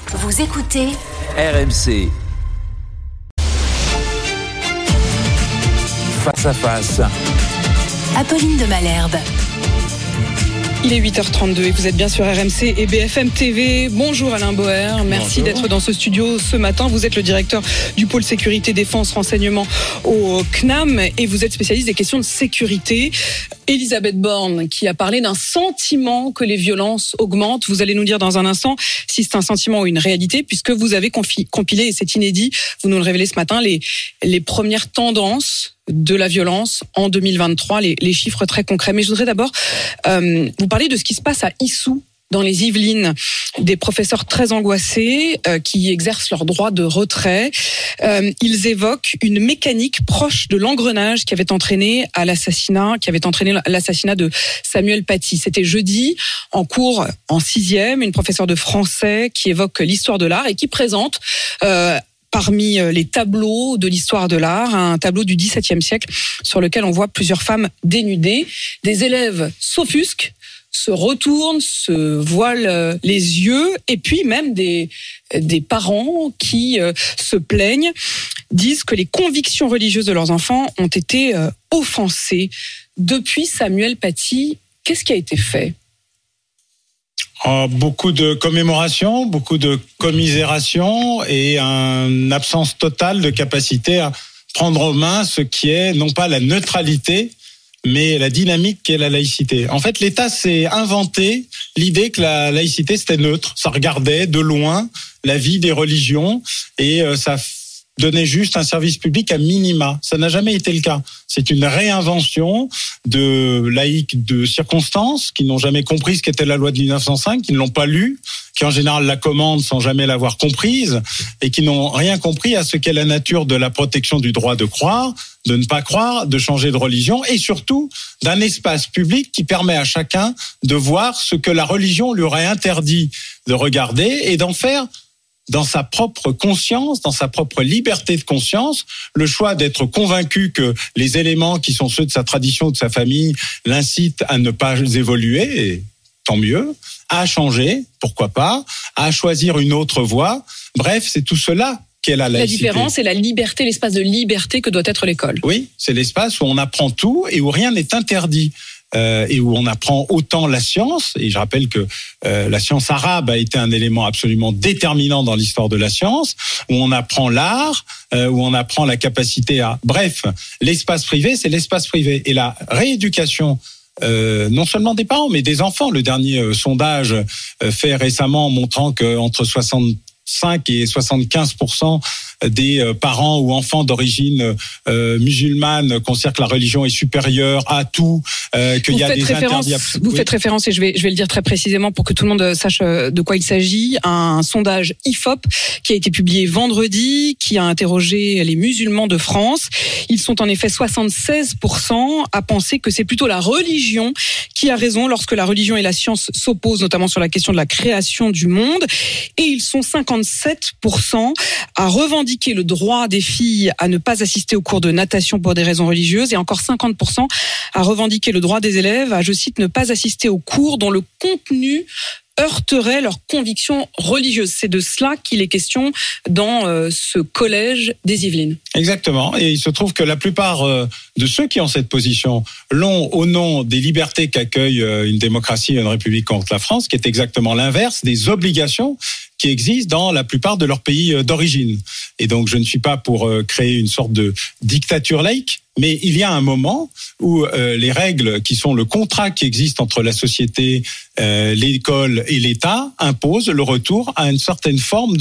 Vous écoutez RMC. Face à face. Apolline de Malherbe. Il est 8h32 et vous êtes bien sur RMC et BFM TV. Bonjour Alain Boer, merci d'être dans ce studio ce matin. Vous êtes le directeur du pôle sécurité, défense, renseignement au CNAM et vous êtes spécialiste des questions de sécurité. Elisabeth Borne qui a parlé d'un sentiment que les violences augmentent. Vous allez nous dire dans un instant si c'est un sentiment ou une réalité puisque vous avez compilé, et c'est inédit, vous nous le révélez ce matin, les premières tendances de la violence en 2023, les chiffres très concrets. Mais je voudrais d'abord vous parler de ce qui se passe à Issou, dans les Yvelines, des professeurs très angoissés qui exercent leur droit de retrait. Ils évoquent une mécanique proche de l'engrenage qui avait entraîné l'assassinat de Samuel Paty. C'était jeudi, en cours en 6e, une professeure de français qui évoque l'histoire de l'art et qui présente parmi les tableaux de l'histoire de l'art, un tableau du XVIIe siècle sur lequel on voit plusieurs femmes dénudées. Des élèves s'offusquent, se retournent, se voilent les yeux, et puis même des parents qui se plaignent, disent que les convictions religieuses de leurs enfants ont été offensées. Depuis Samuel Paty, qu'est-ce qui a été fait ? Beaucoup de commémorations, beaucoup de commisération et une absence totale de capacité à prendre en main ce qui est non pas la neutralité, mais la dynamique qu'est la laïcité. En fait, l'État s'est inventé l'idée que la laïcité c'était neutre, ça regardait de loin la vie des religions et ça donnait juste un service public à minima. Ça n'a jamais été le cas. C'est une réinvention de laïcs de circonstance qui n'ont jamais compris ce qu'était la loi de 1905, qui ne l'ont pas lue, qui en général la commandent sans jamais l'avoir comprise et qui n'ont rien compris à ce qu'est la nature de la protection du droit de croire, de ne pas croire, de changer de religion et surtout d'un espace public qui permet à chacun de voir ce que la religion lui aurait interdit de regarder et d'en faire dans sa propre conscience, dans sa propre liberté de conscience, le choix d'être convaincu que les éléments qui sont ceux de sa tradition ou de sa famille l'incitent à ne pas évoluer, et tant mieux, à changer, pourquoi pas, à choisir une autre voie. Bref, c'est tout cela qu'est la laïcité. La différence, c'est la liberté, l'espace de liberté que doit être l'école. Oui, c'est l'espace où on apprend tout et où rien n'est interdit. Et où on apprend autant la science, et je rappelle que la science arabe a été un élément absolument déterminant dans l'histoire de la science, où on apprend l'art, où on apprend la capacité à... Bref, l'espace privé, c'est l'espace privé. Et la rééducation, non seulement des parents, mais des enfants. Le dernier sondage fait récemment montrant qu'entre 65 et 75% des parents ou enfants d'origine musulmane considèrent que la religion est supérieure à tout, qu'il y a des interdits. Vous faites référence, et je vais le dire très précisément pour que tout le monde sache de quoi il s'agit, un sondage IFOP qui a été publié vendredi, qui a interrogé les musulmans de France. Ils sont en effet 76% à penser que c'est plutôt la religion qui a raison lorsque la religion et la science s'opposent, notamment sur la question de la création du monde. Et ils sont 57% à revendiquer le droit des filles à ne pas assister aux cours de natation pour des raisons religieuses et encore 50% à revendiquer le droit des élèves à, je cite, ne pas assister aux cours dont le contenu heurterait leurs convictions religieuses. C'est de cela qu'il est question dans ce collège des Yvelines. Exactement. Et il se trouve que la plupart de ceux qui ont cette position l'ont au nom des libertés qu'accueille une démocratie et une république contre la France, qui est exactement l'inverse des obligations qui existent dans la plupart de leurs pays d'origine. Et donc, je ne suis pas pour créer une sorte de dictature laïque, mais il y a un moment où les règles qui sont le contrat qui existe entre la société, l'école et l'État imposent le retour à une certaine forme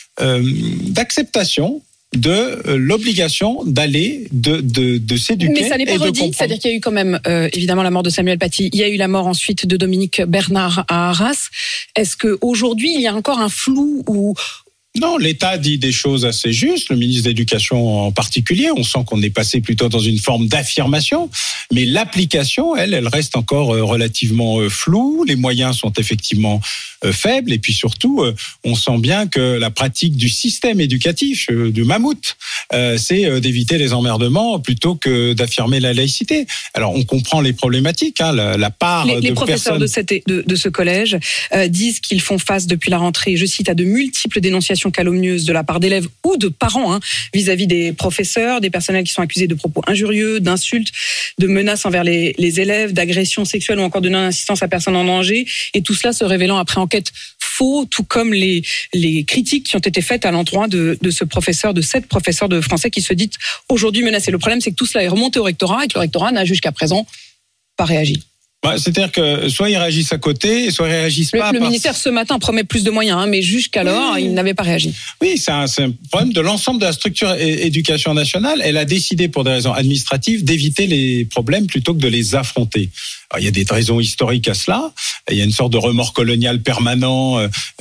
d'acceptation de l'obligation d'aller, de s'éduquer. Mais ça n'est pas redit, c'est-à-dire qu'il y a eu quand même évidemment la mort de Samuel Paty, il y a eu la mort ensuite de Dominique Bernard à Arras. Est-ce qu'aujourd'hui il y a encore un flou ou Non, l'État dit des choses assez justes, le ministre de l'Éducation en particulier. On sent qu'on est passé plutôt dans une forme d'affirmation, mais l'application, elle reste encore relativement floue. Les moyens sont effectivement faibles, et puis surtout, on sent bien que la pratique du système éducatif, du mammouth, c'est d'éviter les emmerdements plutôt que d'affirmer la laïcité. Alors, on comprend les problématiques, la part les professeurs de ce collège disent qu'ils font face depuis la rentrée, je cite, à de multiples dénonciations calomnieuses de la part d'élèves ou de parents vis-à-vis des professeurs, des personnels qui sont accusés de propos injurieux, d'insultes, de menaces envers les élèves, d'agressions sexuelles ou encore de non-assistance à personne en danger, et tout cela se révélant après enquête faux, tout comme les critiques qui ont été faites à l'endroit de ce professeur, de cette professeure de français qui se dit aujourd'hui menacée. Le problème, c'est que tout cela est remonté au rectorat et que le rectorat n'a jusqu'à présent pas réagi. C'est-à-dire que soit ils réagissent à côté, soit ils réagissent pas. Le ministère ce matin promet plus de moyens, mais jusqu'alors, il n'avait pas réagi. Oui, c'est un problème de l'ensemble de la structure éducation nationale. Elle a décidé, pour des raisons administratives, d'éviter les problèmes plutôt que de les affronter. Alors, il y a des raisons historiques à cela. Il y a une sorte de remords colonial permanent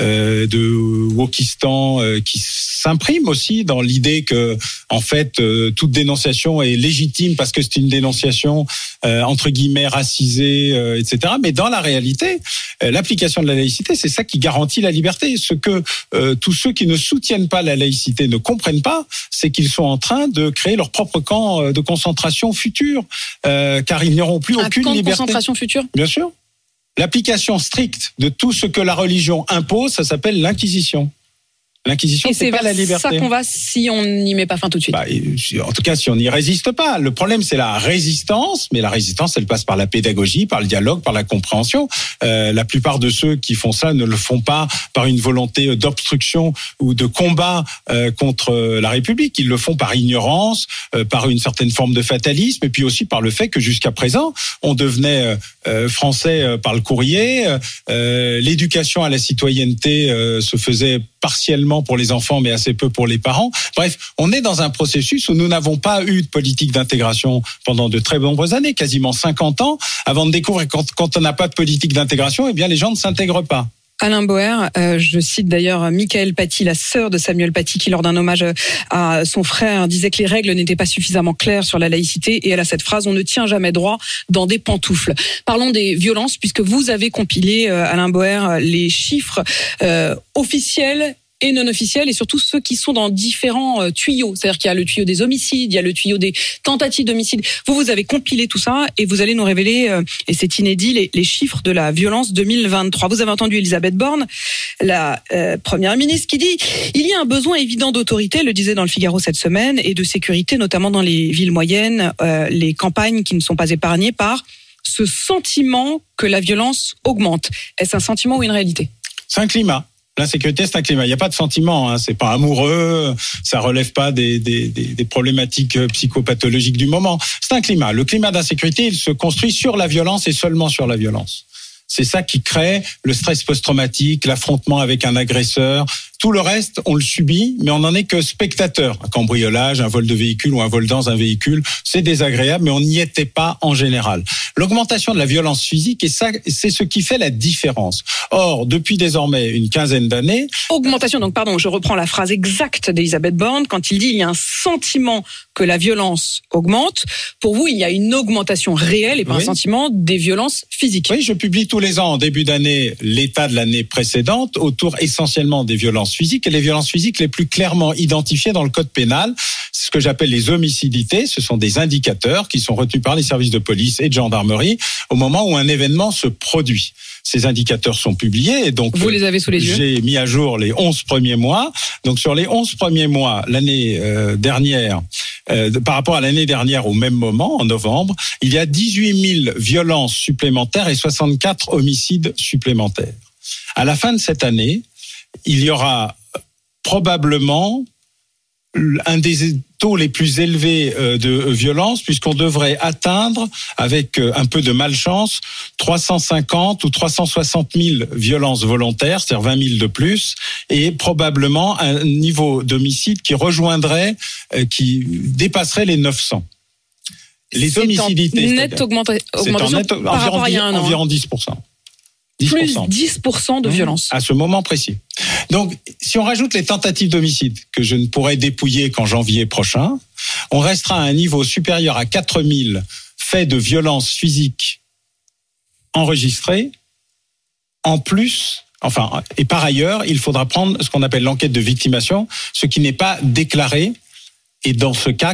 de wokistan qui s'imprime aussi dans l'idée que, en fait, toute dénonciation est légitime parce que c'est une dénonciation entre guillemets racisée, etc. Mais dans la réalité, l'application de la laïcité, c'est ça qui garantit la liberté. Ce que tous ceux qui ne soutiennent pas la laïcité ne comprennent pas, c'est qu'ils sont en train de créer leur propre camp de concentration futur, car ils n'auront plus aucune liberté. Concentration future ? Bien sûr. L'application stricte de tout ce que la religion impose, ça s'appelle l'inquisition. L'inquisition, c'est pas la liberté. C'est ça qu'on va si on n'y met pas fin tout de suite. En tout cas, si on n'y résiste pas. Le problème, c'est la résistance, mais la résistance, elle passe par la pédagogie, par le dialogue, par la compréhension. La plupart de ceux qui font ça ne le font pas par une volonté d'obstruction ou de combat contre la République. Ils le font par ignorance, par une certaine forme de fatalisme, et puis aussi par le fait que jusqu'à présent, on devenait français par le courrier. L'éducation à la citoyenneté se faisait partiellement pour les enfants, mais assez peu pour les parents. Bref, on est dans un processus où nous n'avons pas eu de politique d'intégration pendant de très nombreuses années, quasiment 50 ans, avant de découvrir que quand on n'a pas de politique d'intégration, eh bien les gens ne s'intègrent pas. Alain Boer, je cite d'ailleurs Michael Paty, la sœur de Samuel Paty, qui lors d'un hommage à son frère disait que les règles n'étaient pas suffisamment claires sur la laïcité, et elle a cette phrase: on ne tient jamais droit dans des pantoufles. Parlons des violences, puisque vous avez compilé, Alain Boer, les chiffres officiels et non officiels, et surtout ceux qui sont dans différents tuyaux. C'est-à-dire qu'il y a le tuyau des homicides, il y a le tuyau des tentatives d'homicide. Vous avez compilé tout ça et vous allez nous révéler, et c'est inédit, les chiffres de la violence 2023. Vous avez entendu Elisabeth Borne, la première ministre, qui dit « Il y a un besoin évident d'autorité », le disait dans le Figaro cette semaine, et de sécurité, notamment dans les villes moyennes, les campagnes qui ne sont pas épargnées par ce sentiment que la violence augmente. Est-ce un sentiment ou une réalité ? C'est un climat. L'insécurité, c'est un climat. Il n'y a pas de sentiment, c'est pas amoureux, ça relève pas des problématiques psychopathologiques du moment. C'est un climat. Le climat d'insécurité, il se construit sur la violence et seulement sur la violence. C'est ça qui crée le stress post-traumatique, l'affrontement avec un agresseur. Tout le reste, on le subit, mais on n'en est que spectateur. Un cambriolage, un vol de véhicule ou un vol dans un véhicule, c'est désagréable, mais on n'y était pas en général. L'augmentation de la violence physique, et ça, c'est ce qui fait la différence. Or, depuis désormais une quinzaine d'années... Augmentation, donc pardon, je reprends la phrase exacte d'Elisabeth Borne, quand il dit il y a un sentiment que la violence augmente. Pour vous, il y a une augmentation réelle et pas un sentiment des violences physiques. Oui, je publie tous les ans, en début d'année, l'état de l'année précédente, autour essentiellement des violences physiques, et les violences physiques les plus clairement identifiées dans le code pénal, c'est ce que j'appelle les homicidités. Ce sont des indicateurs qui sont retenus par les services de police et de gendarmerie au moment où un événement se produit. Ces indicateurs sont publiés, et donc vous les avez sous les yeux. J'ai mis à jour les 11 premiers mois. Donc sur les 11 premiers mois, l'année dernière, par rapport à l'année dernière au même moment, en novembre, il y a 18 000 violences supplémentaires et 64 homicides supplémentaires. À la fin de cette année, il y aura probablement un des taux les plus élevés de violence, puisqu'on devrait atteindre, avec un peu de malchance, 350 ou 360 000 violences volontaires, c'est-à-dire 20 000 de plus, et probablement un niveau d'homicide qui rejoindrait, qui dépasserait les 900. Les homicidités, c'est en nette augmentation par rapport à il y a un an. Environ 10%. 10%. Plus 10% de violence. À ce moment précis. Donc, si on rajoute les tentatives d'homicide, que je ne pourrai dépouiller qu'en janvier prochain, on restera à un niveau supérieur à 4000 faits de violence physique enregistrés. En plus, et par ailleurs, il faudra prendre ce qu'on appelle l'enquête de victimation, ce qui n'est pas déclaré. Et dans ce cas,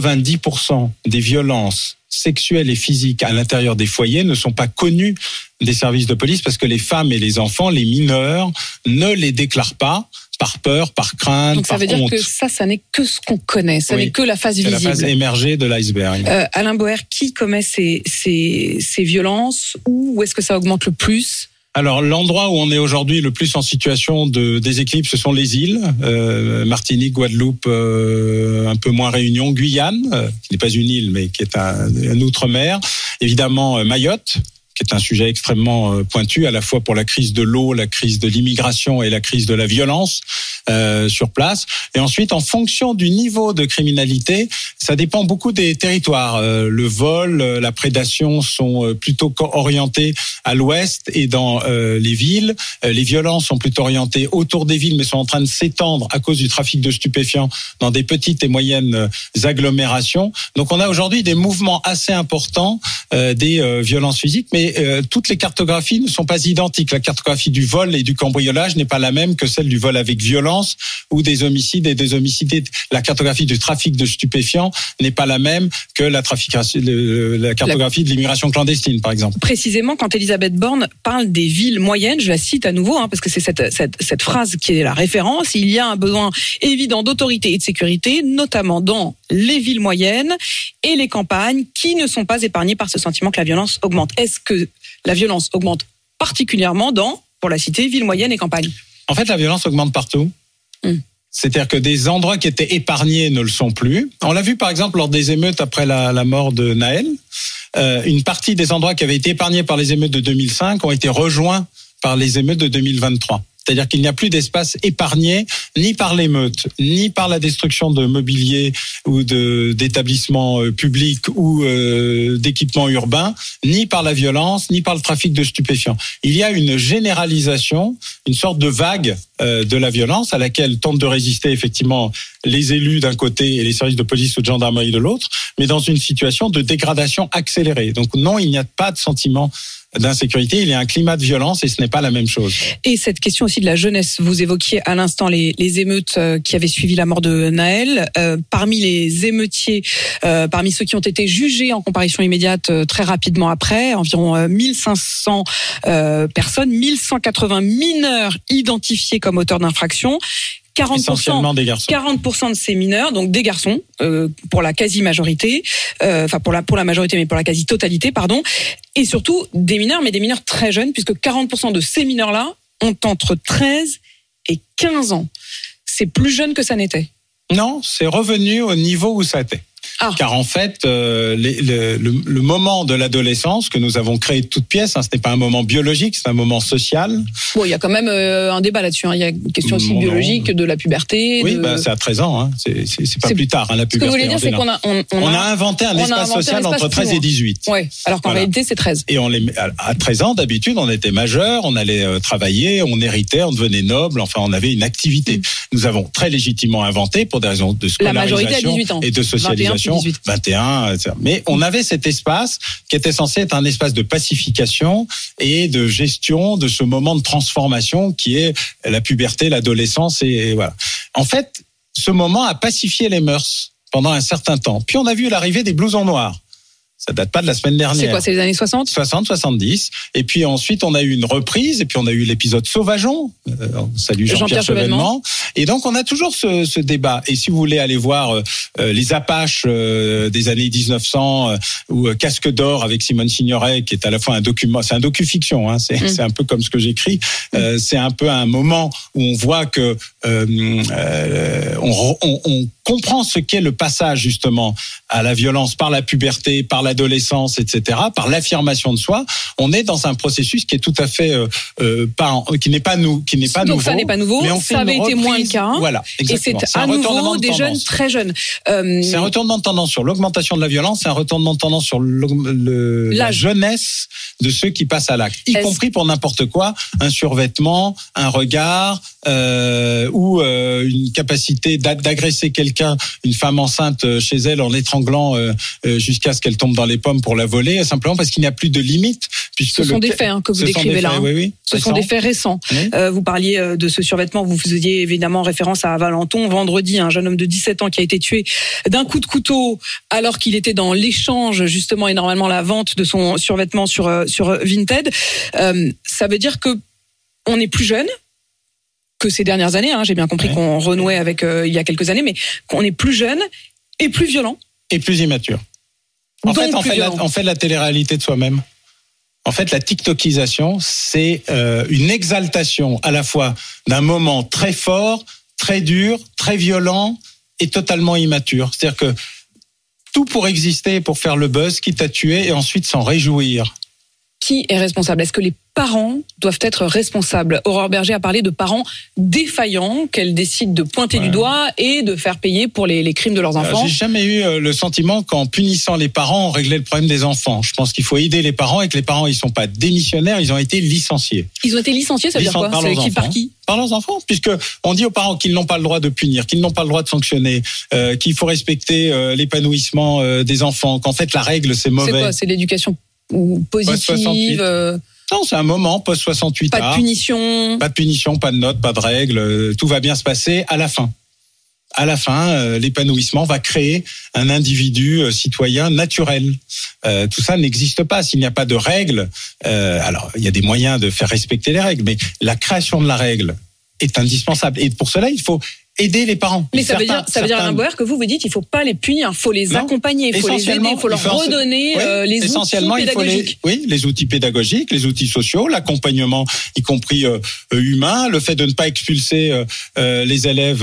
90% des violences sexuelles et physiques à l'intérieur des foyers ne sont pas connues des services de police parce que les femmes et les enfants, les mineurs, ne les déclarent pas par peur, par crainte, donc par honte. Donc ça veut dire que ça n'est que ce qu'on connaît, ça n'est que la face visible. C'est la face émergée de l'iceberg. Alain Boer, qui commet ces violences? Où est-ce que ça augmente le plus? Alors, l'endroit où on est aujourd'hui le plus en situation de déséquilibre, ce sont les îles. Martinique, Guadeloupe, un peu moins Réunion, Guyane, qui n'est pas une île, mais qui est un outre-mer. Évidemment, Mayotte, qui est un sujet extrêmement pointu, à la fois pour la crise de l'eau, la crise de l'immigration et la crise de la violence sur place. Et ensuite, en fonction du niveau de criminalité, ça dépend beaucoup des territoires. Le vol, la prédation sont plutôt orientés à l'ouest et dans les villes. Les violences sont plutôt orientées autour des villes, mais sont en train de s'étendre à cause du trafic de stupéfiants dans des petites et moyennes agglomérations. Donc on a aujourd'hui des mouvements assez importants des violences physiques, mais toutes les cartographies ne sont pas identiques. La cartographie du vol et du cambriolage n'est pas la même que celle du vol avec violence ou des homicides et des homicides. La cartographie du trafic de stupéfiants n'est pas la même que la cartographie de l'immigration clandestine, par exemple. Précisément, quand Elisabeth Borne parle des villes moyennes, je la cite à nouveau, parce que c'est cette phrase qui est la référence, il y a un besoin évident d'autorité et de sécurité, notamment dans les villes moyennes et les campagnes, qui ne sont pas épargnées par ce sentiment que la violence augmente. Est-ce que la violence augmente particulièrement pour la citer, villes moyennes et campagnes? En fait, la violence augmente partout. C'est-à-dire que des endroits qui étaient épargnés ne le sont plus. On l'a vu par exemple lors des émeutes après la mort de Naël. Une partie des endroits qui avaient été épargnés par les émeutes de 2005 ont été rejoints par les émeutes de 2023. C'est-à-dire qu'il n'y a plus d'espace épargné, ni par l'émeute, ni par la destruction de mobilier ou d'établissements publics ou d'équipements urbains, ni par la violence, ni par le trafic de stupéfiants. Il y a une généralisation, une sorte de vague de la violence à laquelle tentent de résister effectivement les élus d'un côté et les services de police ou de gendarmerie de l'autre, mais dans une situation de dégradation accélérée. Donc non, il n'y a pas de sentiment d'insécurité, il y a un climat de violence et ce n'est pas la même chose. Et cette question aussi de la jeunesse, vous évoquiez à l'instant les émeutes qui avaient suivi la mort de Naël. Parmi les émeutiers, parmi ceux qui ont été jugés en comparution immédiate très rapidement après, environ 1500 personnes, 1180 mineurs identifiés comme auteurs d'infractions. 40% des garçons. 40% de ces mineurs, donc des garçons, pour la quasi-majorité, pour la majorité, mais pour la quasi-totalité, pardon, et surtout des mineurs, mais des mineurs très jeunes, puisque 40% de ces mineurs-là ont entre 13 et 15 ans. C'est plus jeune que ça n'était. Non, c'est revenu au niveau où ça était. Car en fait, le moment de l'adolescence que nous avons créé de toutes pièces, ce n'est pas un moment biologique, c'est un moment social. Bon, il y a quand même un débat là-dessus. Il y a une question aussi biologique de la puberté. Oui, c'est à 13 ans. C'est pas plus tard, la puberté. Ce que vous voulez dire, c'est qu'on a inventé un espace social entre 13 et 18. Oui, alors qu'en réalité, c'est 13. Et à 13 ans, d'habitude, on était majeur, on allait travailler, on héritait, on devenait noble, enfin, on avait une activité. Nous avons très légitimement inventé, pour des raisons de scolarisation et de socialisation, 21, mais on avait cet espace qui était censé être un espace de pacification et de gestion de ce moment de transformation qui est la puberté, l'adolescence et voilà. En fait, ce moment a pacifié les mœurs pendant un certain temps. Puis on a vu l'arrivée des blousons noirs. Ça date pas de la semaine dernière. C'est quoi, c'est les années 60 ? 60, 70. Et puis ensuite, on a eu une reprise, et puis on a eu l'épisode Sauvageon. Salut Jean-Pierre Chevènement. Et donc, on a toujours ce débat. Et si vous voulez aller voir les Apaches des années 1900, ou Casque d'or avec Simone Signoret, qui est à la fois un document, c'est un docu-fiction, c'est un peu comme ce que j'écris. C'est un peu un moment où on voit que on comprend ce qu'est le passage justement à la violence par la puberté, par l'adolescence, etc., par l'affirmation de soi, on est dans un processus qui est tout à fait qui n'est pas nouveau. Donc ça n'est pas nouveau. Ça avait été moins le cas. Voilà, exactement. Et c'est à nouveau des jeunes très jeunes. C'est un retournement de tendance sur l'augmentation de la violence, c'est un retournement de tendance sur la jeunesse de ceux qui passent à l'acte, y compris pour n'importe quoi, un survêtement, un regard ou une capacité d'agresser quelqu'un, une femme enceinte chez elle en l'étranglant jusqu'à ce qu'elle tombe dans les pommes pour la voler, simplement parce qu'il n'y a plus de limite. Ce sont des faits que vous décrivez là. Oui, ce sont des faits récents. Oui. Vous parliez de ce survêtement, vous faisiez évidemment référence à Valenton. Vendredi, un jeune homme de 17 ans qui a été tué d'un coup de couteau alors qu'il était dans l'échange justement et normalement la vente de son survêtement sur Vinted. Ça veut dire que on est plus jeune que ces dernières années. J'ai bien compris qu'on renouait avec il y a quelques années, mais qu'on est plus jeune et plus violent. Et plus immature. En fait, on fait la télé-réalité de soi-même. En fait, la tiktokisation, c'est une exaltation à la fois d'un moment très fort, très dur, très violent et totalement immature. C'est-à-dire que tout pour exister, pour faire le buzz, quitte à tuer et ensuite s'en réjouir. Qui est responsable ? Est-ce que les parents doivent être responsables ? Aurore Berger a parlé de parents défaillants qu'elle décide de pointer du doigt et de faire payer pour les crimes de leurs enfants. J'ai jamais eu le sentiment qu'en punissant les parents, on réglait le problème des enfants. Je pense qu'il faut aider les parents et que les parents, ils sont pas démissionnaires, ils ont été licenciés. Ils ont été licenciés, ça veut dire quoi ? Par qui ? Par leurs enfants, puisque on dit aux parents qu'ils n'ont pas le droit de punir, qu'ils n'ont pas le droit de sanctionner, qu'il faut respecter l'épanouissement des enfants, qu'en fait la règle c'est mauvais. C'est quoi ? C'est l'éducation positive. Non, c'est un moment post-68. Pas de punition. Pas de punition, pas de notes, pas de règles. Tout va bien se passer à la fin. À la fin, l'épanouissement va créer un individu citoyen naturel. Tout ça n'existe pas s'il n'y a pas de règles. Alors, il y a des moyens de faire respecter les règles, mais la création de la règle est indispensable. Et pour cela, il faut aider les parents. Mais ça veut dire Alain Boer que vous dites il faut pas les punir, il faut les accompagner, il faut les aider, il faut leur redonner les outils pédagogiques. Les outils pédagogiques, les outils sociaux, l'accompagnement y compris humain, le fait de ne pas expulser les élèves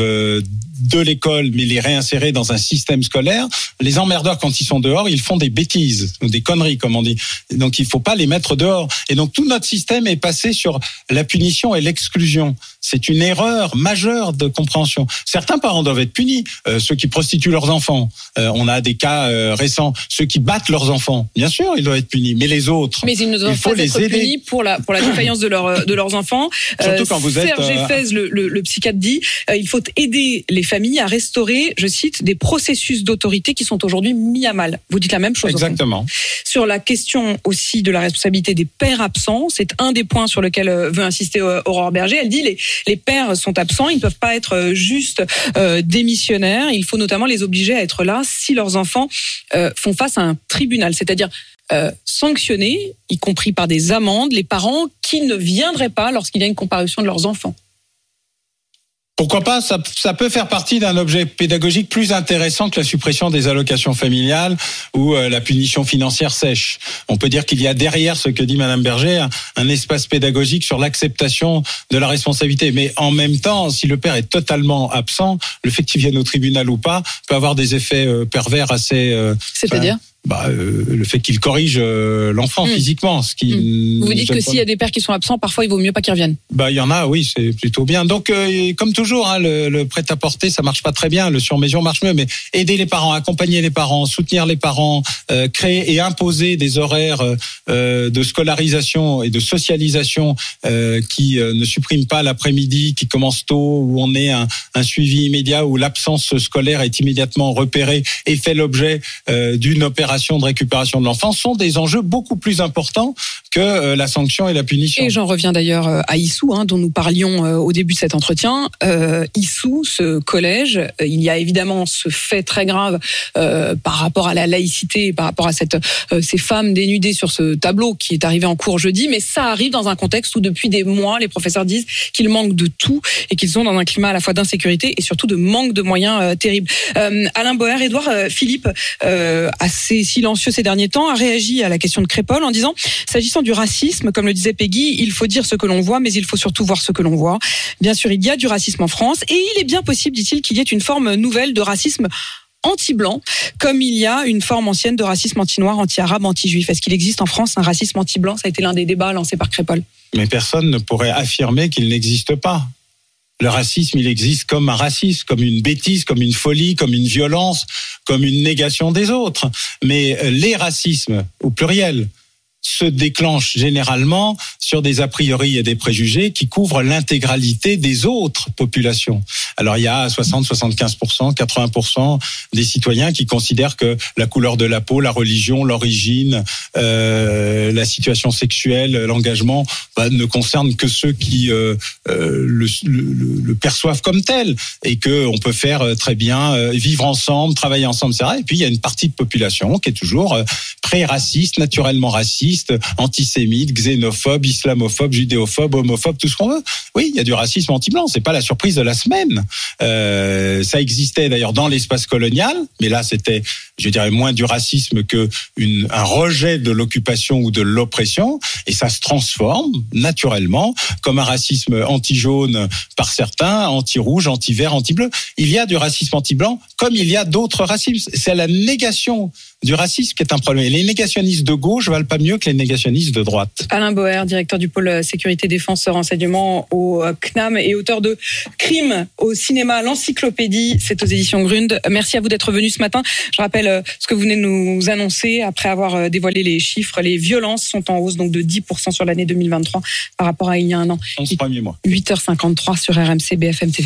de l'école mais les réinsérer dans un système scolaire. Les emmerdeurs quand ils sont dehors, ils font des bêtises, des conneries comme on dit. Donc il faut pas les mettre dehors. Et donc tout notre système est passé sur la punition et l'exclusion. C'est une erreur majeure de compréhension. Certains parents doivent être punis, ceux qui prostituent leurs enfants. On a des cas récents, ceux qui battent leurs enfants. Bien sûr, ils doivent être punis, mais les autres, mais ils ne doivent pas être punis pour la défaillance de leurs enfants. Surtout quand vous êtes Serge Effez, le psychiatre dit il faut aider les familles à restaurer, je cite, des processus d'autorité qui sont aujourd'hui mis à mal. Vous dites la même chose. Exactement. Sur la question aussi de la responsabilité des pères absents, c'est un des points sur lequel veut insister Aurore Berger. Elle dit les pères sont absents, ils ne peuvent pas être juste démissionnaires. Il faut notamment les obliger à être là si leurs enfants font face à un tribunal, c'est-à-dire sanctionner, y compris par des amendes, les parents qui ne viendraient pas lorsqu'il y a une comparution de leurs enfants. Pourquoi pas ? Ça peut faire partie d'un objet pédagogique plus intéressant que la suppression des allocations familiales ou la punition financière sèche. On peut dire qu'il y a derrière ce que dit Madame Berger un espace pédagogique sur l'acceptation de la responsabilité. Mais en même temps, si le père est totalement absent, le fait qu'il vienne au tribunal ou pas peut avoir des effets pervers assez... C'est-à-dire ? Le fait qu'il corrige l'enfant physiquement, ce qui. Vous dites que s'il y a des pères qui sont absents, parfois il vaut mieux pas qu'ils reviennent. Il y en a, oui, c'est plutôt bien. Donc, comme toujours, le prêt-à-porter, ça marche pas très bien. Le sur-mesure marche mieux, mais aider les parents, accompagner les parents, soutenir les parents, créer et imposer des horaires de scolarisation et de socialisation qui ne suppriment pas l'après-midi, qui commencent tôt, où on est un suivi immédiat, où l'absence scolaire est immédiatement repérée et fait l'objet d'une opération de récupération de l'enfant, sont des enjeux beaucoup plus importants que la sanction et la punition. Et j'en reviens d'ailleurs à Issou, dont nous parlions au début de cet entretien. Issou, ce collège, il y a évidemment ce fait très grave par rapport à la laïcité, par rapport à ces femmes dénudées sur ce tableau qui est arrivé en cours jeudi, mais ça arrive dans un contexte où depuis des mois, les professeurs disent qu'ils manquent de tout et qu'ils sont dans un climat à la fois d'insécurité et surtout de manque de moyens terribles. Alain Boer, Édouard Philippe, assez assez silencieux ces derniers temps, a réagi à la question de Crépol en disant, s'agissant du racisme, comme le disait Peggy, il faut dire ce que l'on voit, mais il faut surtout voir ce que l'on voit. Bien sûr, il y a du racisme en France et il est bien possible, dit-il, qu'il y ait une forme nouvelle de racisme anti-blanc, comme il y a une forme ancienne de racisme anti-noir, anti-arabe, anti-juif. Est-ce qu'il existe en France un racisme anti-blanc ? Ça a été l'un des débats lancés par Crépol. Mais personne ne pourrait affirmer qu'il n'existe pas. Le racisme, il existe comme un racisme, comme une bêtise, comme une folie, comme une violence, comme une négation des autres. Mais les racismes, au pluriel, se déclenchent généralement sur des a priori et des préjugés qui couvrent l'intégralité des autres populations. Alors il y a 60, 75%, 80% des citoyens qui considèrent que la couleur de la peau, la religion, l'origine, la situation sexuelle, l'engagement ne concernent que ceux qui le perçoivent comme tel et que on peut faire très bien vivre ensemble, travailler ensemble, etc. Et puis il y a une partie de population qui est toujours pré-raciste, naturellement raciste, antisémite, xénophobe, islamophobe, judéophobe, homophobe, tout ce qu'on veut. Oui, il y a du racisme anti-blanc, c'est pas la surprise de la semaine. Ça existait d'ailleurs dans l'espace colonial, mais là c'était, je dirais, moins du racisme que un rejet de l'occupation ou de l'oppression, et ça se transforme naturellement comme un racisme anti-jaune par certains, anti-rouge, anti-vert, anti-bleu. Il y a du racisme anti-blanc comme il y a d'autres racismes. C'est la négation du racisme qui est un problème. Et les négationnistes de gauche valent pas mieux que les négationnistes de droite. Alain Boer, directeur du pôle sécurité défense renseignement au CNAM et auteur de Crime au cinéma, l'encyclopédie, c'est aux éditions Grund. Merci à vous d'être venu ce matin. Je rappelle ce que vous venez de nous annoncer après avoir dévoilé les chiffres. Les violences sont en hausse donc de 10% sur l'année 2023 par rapport à il y a un an. 11 premiers mois. 8h53 sur RMC BFM TV.